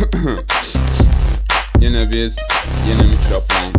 Yine biz, yine mikrofon.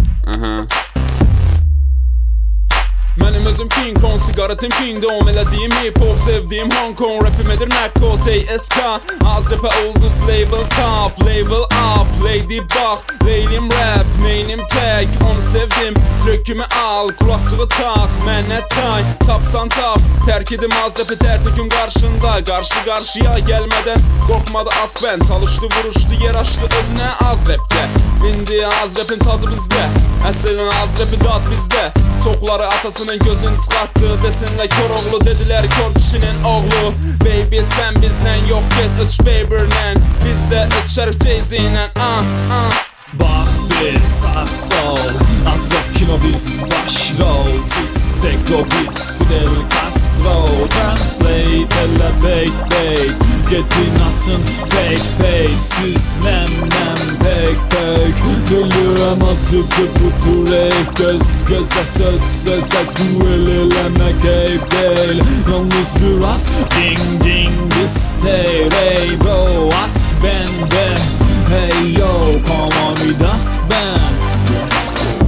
Mənim özüm King Kong, sigaretim Kingdom. Elədiyim hip hop, sevdiyim Hong Kong. Rapimedir Nakko, TSK. Az rapə ulduz, label top, label up. Lady bak, leylim rap, neynim tek. Onu sevdim, trökümü al, kulakçığı tak. Mənə tay, tapsan tap. Tərk edim az rapi, tərtöküm qarşında. Qarşı qarşıya gəlmədən qorxmadı asbən. Çalışdı, vuruşdu, yer açdı özünə az rapdə. İndi az rapin tacı bizdə, əslin az rapi dad bizdə. Çoxları atasının gözün çıxartdı, desinlər kör oğlu, dedilər kör kişinin oğlu. Baby sən bizdən yox get ötüş Bieber'lə, bizdə ötüşərik Jay-Z'lə. Bak bir sağ sol, az rap kino biz başrol. Siz Sego biz Fidel Castro. Translate elle bait gedin atın fake page. Süslemlem pek Dölürəm acıdı bu turek. Göz göze söz söze duel elemek eyb değil. Yalnız biraz ding ding istey. Hey bro ask bende. Hey yo, come on with us band. Let's go.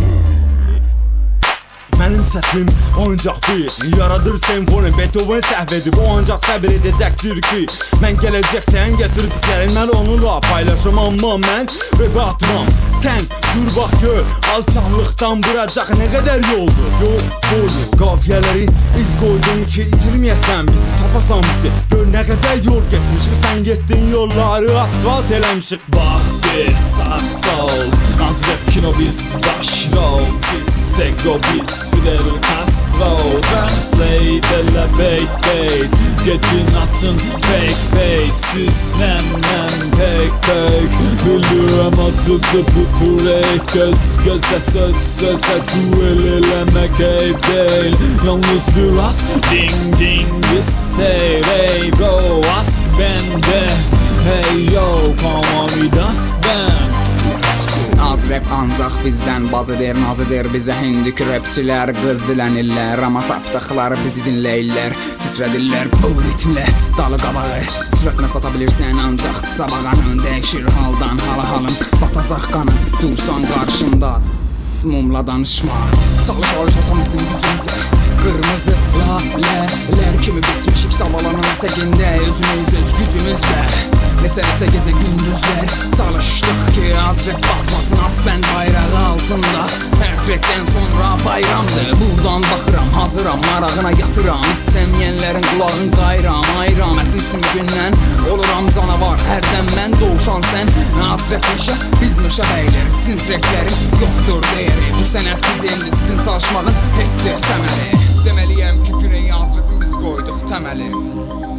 Mənim səsim ancaq beat yaradır senfoni. Beethoven səhv edib, o ancaq səbir edəcəkdir ki mən gələcəkdən gətirdiklərim mən onunla paylaşım. Amma mən rap atmam, sən dur bax gör. Alçaqlıqdan vuracaq nə qədər yoldur. Yol boyu qafiyələri iz qoydum ki itirməyəsən bizi, tapasan bizi. Gör nə qədər yol geçmişik, sən getdin yolları asfalt eləmişik. Bak bir sağ sol, az rap kino biz başrol. Siz Sego biz Fidel Castro. Translate elle bait gedin atın fake page. Süslemlem pek Dölürəm acıdı bu turek. Göz göze söz söze duel elemek eyb değil. Yalnız biraz ding ding istey. Hey bro ask bende. Hey yo come on with us band. Az rap ancaq bizdən bazıdır, nazıdır bizə hindik rapçilər. Qız dilənirlər, amma tapdıqları bizi dinləyirlər. Titrədirlər bu ritmlə dalı qabağı. Sürətinə sata bilirsən ancaq sabağanın. Dəyişir haldan hala halın, batacaq qanın. Dursan qarşımda mumla danışma. Çalışarsan bizim gücümüzə. Qırmızı lalələr kimi bitmişik savalanın ətəqində. Özümüz öz gücümüzlə neçə gecə gündüzlər çalışdıq ki az rap batmasın asbən bayrağı altında. Hər trekdən sonra bayramdır, buradan baxıram hazıram, marağına yatıram. İstəməyənlərin qulağın qayram, ayram. Ətin sümüyündən oluram canavar, hərdən mən doğuşan sən. Az rap meşə, biz meşə bəyləri. Sizin treklərin yoxdur deyəri. Bu sənət bizimdir, sizin çalışmağın heçdir səməli. Deməliyəm ki güney az rapin biz qoyduq təməli.